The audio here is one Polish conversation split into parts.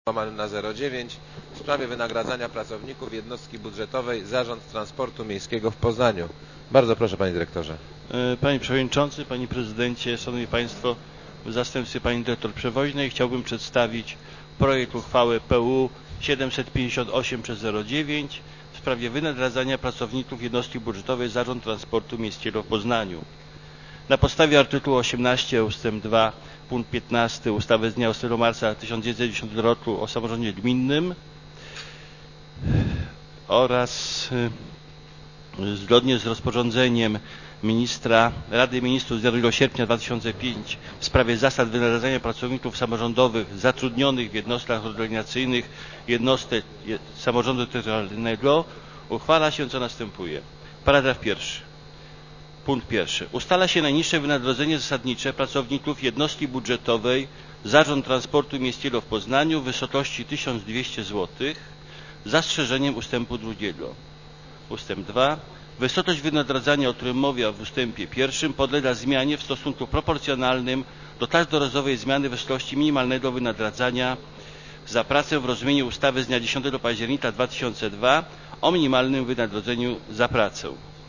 na 09 w sprawie wynagradzania pracowników jednostki budżetowej Zarząd Transportu Miejskiego w Poznaniu. Bardzo proszę, panie dyrektorze. Panie przewodniczący, panie prezydencie, szanowni państwo, w zastępstwie pani dyrektor Przewoźnej chciałbym przedstawić projekt uchwały PU 758/09 w sprawie wynagradzania pracowników jednostki budżetowej Zarząd Transportu Miejskiego w Poznaniu. Na podstawie artykułu 18 ust. 2 punkt 15 ustawy z dnia 8 marca 1910 roku o samorządzie gminnym oraz zgodnie z rozporządzeniem ministra Rady Ministrów z dnia 2 sierpnia 2005 w sprawie zasad wynagradzania pracowników samorządowych zatrudnionych w jednostkach organizacyjnych jednostek samorządu terytorialnego uchwala się, co następuje. Paragraf pierwszy. Punkt 1. Ustala się najniższe wynagrodzenie zasadnicze pracowników jednostki budżetowej Zarząd Transportu Miejskiego w Poznaniu w wysokości 1200 zł z zastrzeżeniem ustępu 2. Ustęp 2. Wysokość wynagradzania, o którym mowa w ustępie 1, podlega zmianie w stosunku proporcjonalnym do każdorazowej zmiany wysokości minimalnego wynagradzania za pracę w rozumieniu ustawy z dnia 10 października 2002 o minimalnym wynagrodzeniu za pracę.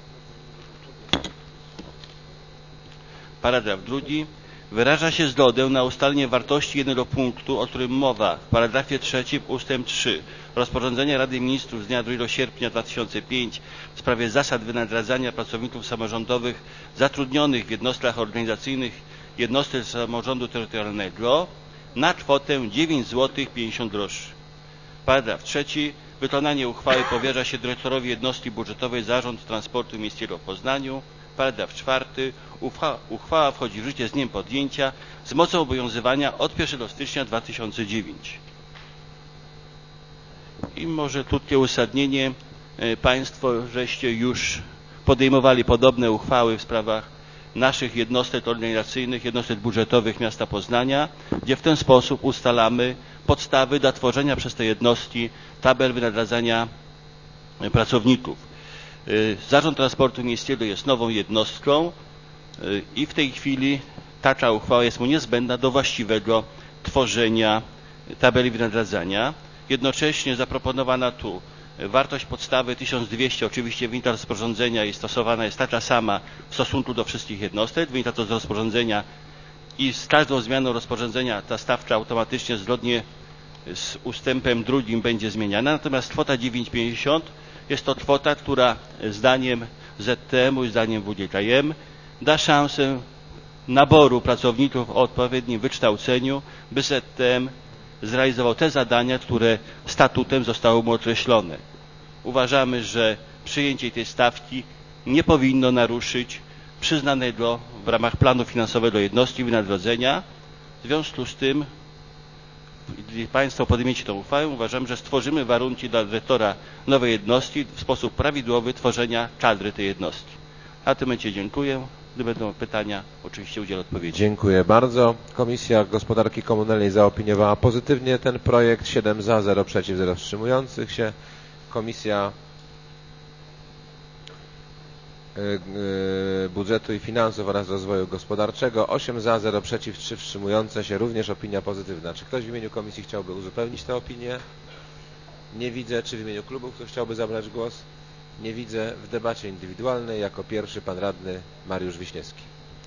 Paragraf 2. Wyraża się zgodę na ustalenie wartości jednego punktu, o którym mowa w paragrafie 3 ustęp 3 rozporządzenia Rady Ministrów z dnia 2 sierpnia 2005 w sprawie zasad wynagradzania pracowników samorządowych zatrudnionych w jednostkach organizacyjnych jednostek samorządu terytorialnego na kwotę 9 zł 50 groszy. Paragraf 3. Wykonanie uchwały powierza się dyrektorowi jednostki budżetowej Zarząd Transportu Miejskiego w Poznaniu. Paragraf 4. Uchwała wchodzi w życie z dniem podjęcia z mocą obowiązywania od 1 stycznia 2009. I może krótkie uzasadnienie. Państwo żeście już podejmowali podobne uchwały w sprawach naszych jednostek organizacyjnych, jednostek budżetowych miasta Poznania, gdzie w ten sposób ustalamy podstawy do tworzenia przez te jednostki tabel wynagradzania pracowników. Zarząd Transportu Miejskiego jest nową jednostką i w tej chwili taka uchwała jest mu niezbędna do właściwego tworzenia tabeli wynagradzania. Jednocześnie zaproponowana tu wartość podstawy 1200 oczywiście wynika z rozporządzenia i stosowana jest taka sama w stosunku do wszystkich jednostek. Wynika to z rozporządzenia i z każdą zmianą rozporządzenia ta stawka automatycznie zgodnie z ustępem 2 będzie zmieniana. Natomiast kwota 9,50 jest to kwota, która zdaniem ZTM-u i zdaniem WGKM da szansę naboru pracowników o odpowiednim wykształceniu, by ZTM zrealizował te zadania, które statutem zostały mu określone. Uważamy, że przyjęcie tej stawki nie powinno naruszyć przyznanego w ramach planu finansowego jednostki wynagrodzenia. W związku z tym, gdy państwo podejmiecie tę uchwałę, uważam, że stworzymy warunki dla dyrektora nowej jednostki w sposób prawidłowy tworzenia kadry tej jednostki. Na tym momencie dziękuję. Gdy będą pytania, oczywiście udzielę odpowiedzi. Dziękuję bardzo. Komisja Gospodarki Komunalnej zaopiniowała pozytywnie ten projekt. 7 za, 0 przeciw, 0 wstrzymujących się. Komisja Budżetu i Finansów oraz Rozwoju Gospodarczego 8 za, 0 przeciw, 3 wstrzymujące się. Również opinia pozytywna. Czy ktoś w imieniu komisji chciałby uzupełnić tę opinię? Nie widzę. Czy w imieniu klubu ktoś chciałby zabrać głos? Nie widzę. W debacie indywidualnej jako pierwszy pan radny Mariusz Wiśniewski.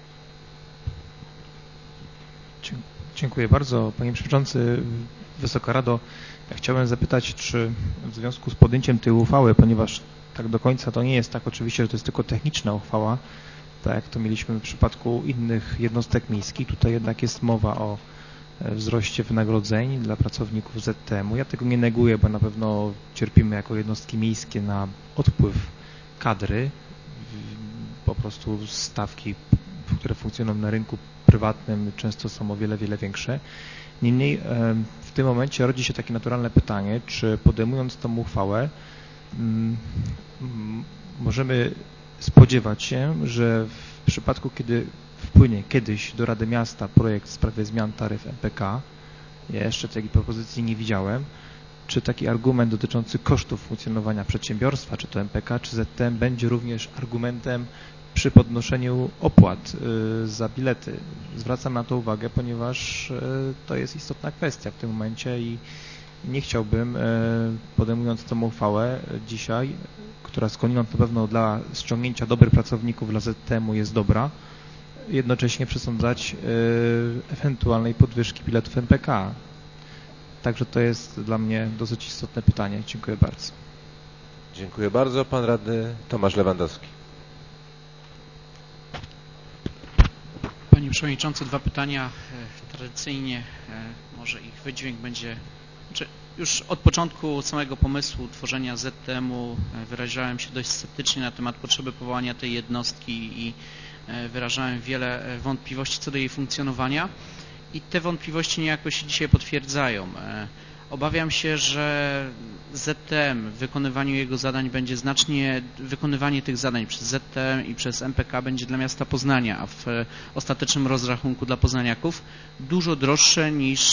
Dziękuję bardzo. Panie Przewodniczący, Wysoka Rado, ja chciałem zapytać, czy w związku z podjęciem tej uchwały, ponieważ tak do końca to nie jest tak oczywiście, że to jest tylko techniczna uchwała, tak jak to mieliśmy w przypadku innych jednostek miejskich, tutaj jednak jest mowa o wzroście wynagrodzeń dla pracowników ZTM-u. Ja tego nie neguję, bo na pewno cierpimy jako jednostki miejskie na odpływ kadry. Po prostu stawki, które funkcjonują na rynku prywatnym, często są o wiele, wiele większe. Niemniej w tym momencie rodzi się takie naturalne pytanie, czy podejmując tą uchwałę możemy spodziewać się, że w przypadku, kiedy wpłynie kiedyś do Rady Miasta projekt w sprawie zmian taryf MPK, ja jeszcze takiej propozycji nie widziałem, czy taki argument dotyczący kosztów funkcjonowania przedsiębiorstwa, czy to MPK, czy ZTM będzie również argumentem przy podnoszeniu opłat za bilety. Zwracam na to uwagę, ponieważ to jest istotna kwestia w tym momencie i nie chciałbym, podejmując tę uchwałę dzisiaj, która skądinąd na pewno dla ściągnięcia dobrych pracowników dla ZTM-u jest dobra, jednocześnie przesądzać ewentualnej podwyżki biletów MPK. Także to jest dla mnie dosyć istotne pytanie. Dziękuję bardzo. Dziękuję bardzo. Pan radny Tomasz Lewandowski. Panie Przewodniczący, dwa pytania. Tradycyjnie może ich wydźwięk będzie... Już od początku samego pomysłu tworzenia ZTM-u wyrażałem się dość sceptycznie na temat potrzeby powołania tej jednostki i wyrażałem wiele wątpliwości co do jej funkcjonowania i te wątpliwości niejako się dzisiaj potwierdzają. Obawiam się, że ZTM w wykonywaniu jego zadań będzie wykonywanie tych zadań przez ZTM i przez MPK będzie dla miasta Poznania, a w ostatecznym rozrachunku dla poznaniaków dużo droższe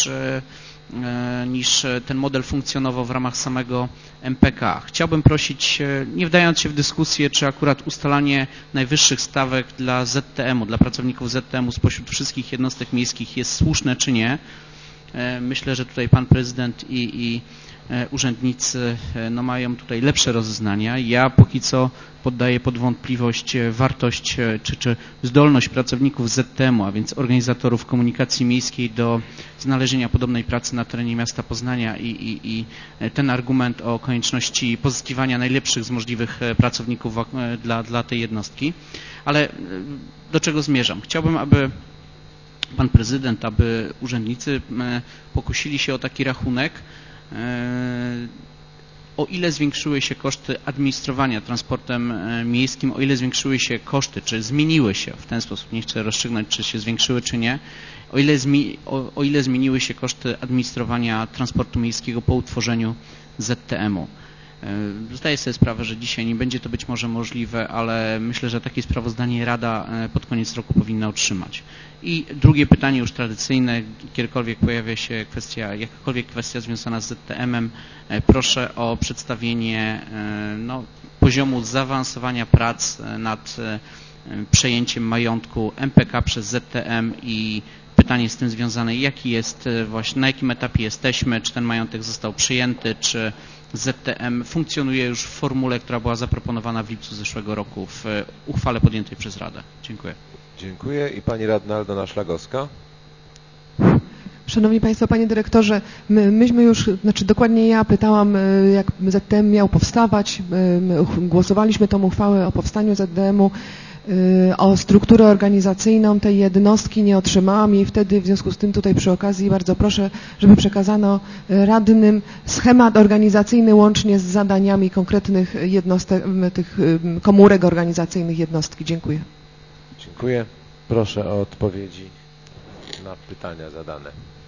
niż ten model funkcjonował w ramach samego MPK. Chciałbym prosić, nie wdając się w dyskusję, czy akurat ustalanie najwyższych stawek dla ZTM-u, dla pracowników ZTM-u spośród wszystkich jednostek miejskich jest słuszne, czy nie. Myślę, że tutaj pan prezydent i urzędnicy mają tutaj lepsze rozeznania. Ja póki co poddaję pod wątpliwość wartość czy zdolność pracowników ZTM-u, a więc organizatorów komunikacji miejskiej do znalezienia podobnej pracy na terenie miasta Poznania i ten argument o konieczności pozyskiwania najlepszych z możliwych pracowników dla tej jednostki. Ale do czego zmierzam? Chciałbym, aby pan prezydent, aby urzędnicy pokusili się o taki rachunek, o ile zwiększyły się koszty administrowania transportem miejskim, o ile zwiększyły się koszty, czy zmieniły się w ten sposób, nie chcę rozstrzygnąć, czy się zwiększyły, czy nie, o ile zmieniły się koszty administrowania transportu miejskiego po utworzeniu ZTM-u. Zdaję sobie sprawę, że dzisiaj nie będzie to być może możliwe, ale myślę, że takie sprawozdanie Rada pod koniec roku powinna otrzymać. I drugie pytanie już tradycyjne, kiedykolwiek pojawia się jakakolwiek kwestia związana z ZTM-em, proszę o przedstawienie poziomu zaawansowania prac nad przejęciem majątku MPK przez ZTM i pytanie z tym związane, na jakim etapie jesteśmy, czy ten majątek został przyjęty, czy ZTM funkcjonuje już w formule, która była zaproponowana w lipcu zeszłego roku w uchwale podjętej przez Radę. Dziękuję. Dziękuję. I pani radna Aldona Szlagowska. Szanowni Państwo, Panie Dyrektorze, myśmy już, dokładnie ja pytałam, jak ZTM miał powstawać, głosowaliśmy tą uchwałę o powstaniu ZTM-u, o strukturę organizacyjną tej jednostki nie otrzymałam jej wtedy, w związku z tym tutaj przy okazji bardzo proszę, żeby przekazano radnym schemat organizacyjny łącznie z zadaniami konkretnych jednostek, tych komórek organizacyjnych jednostki. Dziękuję. Dziękuję. Proszę o odpowiedzi na pytania zadane.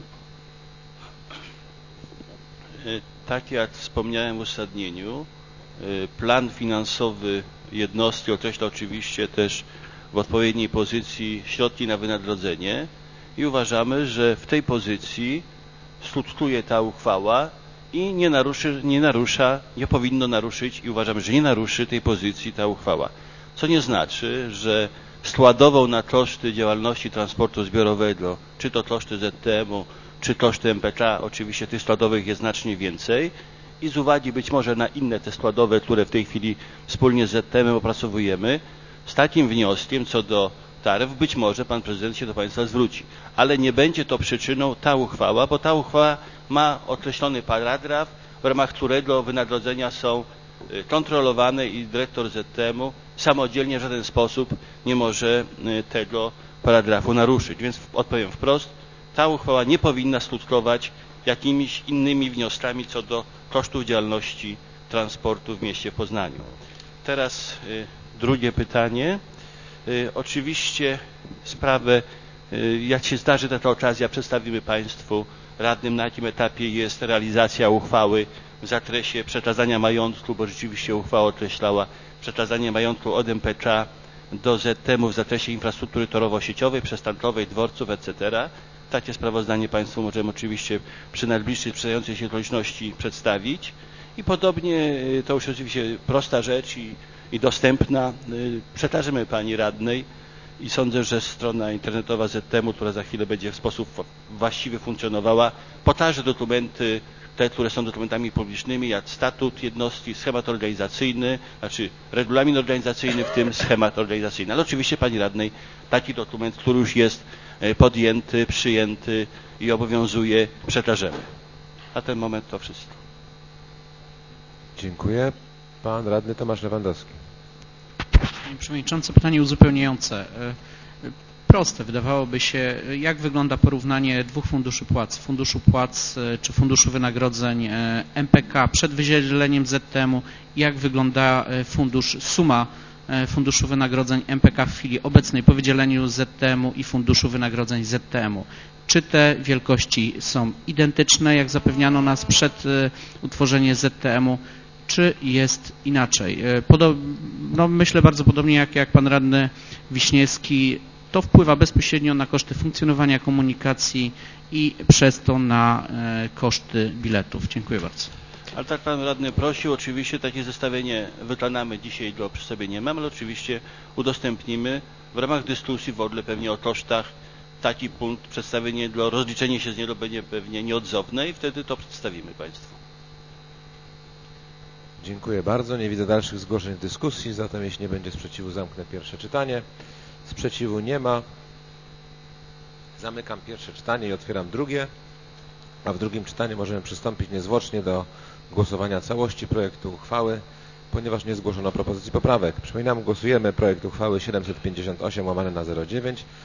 Tak jak wspomniałem w uzasadnieniu, plan finansowy jednostki określa oczywiście też w odpowiedniej pozycji środki na wynagrodzenie i uważamy, że w tej pozycji skutkuje ta uchwała i nie powinno naruszyć i uważamy, że nie naruszy tej pozycji ta uchwała. Co nie znaczy, że składową na koszty działalności transportu zbiorowego, czy to koszty ZTM-u, czy koszty MPK, oczywiście tych składowych jest znacznie więcej i z uwagi być może na inne te składowe, które w tej chwili wspólnie z ZTM-em opracowujemy, z takim wnioskiem co do taryf być może pan prezydent się do Państwa zwróci. Ale nie będzie to przyczyną ta uchwała, bo ta uchwała ma określony paragraf, w ramach którego wynagrodzenia są kontrolowane i dyrektor ZTM-u samodzielnie w żaden sposób nie może tego paragrafu naruszyć. Więc odpowiem wprost, ta uchwała nie powinna skutkować jakimiś innymi wnioskami co do kosztów działalności transportu w mieście Poznaniu. Teraz drugie pytanie. Oczywiście sprawę, jak się zdarzy taka okazja, przedstawimy Państwu radnym, na jakim etapie jest realizacja uchwały w zakresie przekazania majątku, bo rzeczywiście uchwała określała przekazanie majątku od MPK do ZTM-u w zakresie infrastruktury torowo-sieciowej, przystankowej, dworców, etc. Takie sprawozdanie Państwu możemy oczywiście przy najbliższej sprzedającej się okoliczności przedstawić. I podobnie, to już oczywiście prosta rzecz i dostępna, przekażemy Pani Radnej i sądzę, że strona internetowa ZTM-u, która za chwilę będzie w sposób właściwy funkcjonowała, pokaże dokumenty te, które są dokumentami publicznymi, jak statut jednostki, schemat organizacyjny, znaczy regulamin organizacyjny, w tym schemat organizacyjny. Ale oczywiście pani radnej taki dokument, który już jest podjęty, przyjęty i obowiązuje, przekażemy. Na ten moment to wszystko. Dziękuję. Pan radny Tomasz Lewandowski. Panie Przewodniczący, pytanie uzupełniające. Proste wydawałoby się, jak wygląda porównanie dwóch funduszy płac, funduszu płac czy funduszu wynagrodzeń MPK przed wydzieleniem ZTM-u, jak wygląda suma funduszu wynagrodzeń MPK w chwili obecnej po wydzieleniu ZTM-u i funduszu wynagrodzeń ZTM-u. Czy te wielkości są identyczne, jak zapewniano nas przed utworzeniem ZTM-u, czy jest inaczej? No, myślę bardzo podobnie jak pan radny Wiśniewski, to wpływa bezpośrednio na koszty funkcjonowania komunikacji i przez to na koszty biletów. Dziękuję bardzo. Ale tak pan radny prosił, oczywiście takie zestawienie wykonamy dzisiaj, go przy sobie nie mam, ale oczywiście udostępnimy w ramach dyskusji w ogóle pewnie o kosztach. Taki punkt, przedstawienie dla rozliczenie się z niego będzie pewnie nieodzowne i wtedy to przedstawimy państwu. Dziękuję bardzo. Nie widzę dalszych zgłoszeń w dyskusji, zatem jeśli nie będzie sprzeciwu, zamknę pierwsze czytanie. Sprzeciwu nie ma. Zamykam pierwsze czytanie i otwieram drugie. A w drugim czytaniu możemy przystąpić niezwłocznie do głosowania całości projektu uchwały, ponieważ nie zgłoszono propozycji poprawek. Przypominam, głosujemy projekt uchwały 758/09.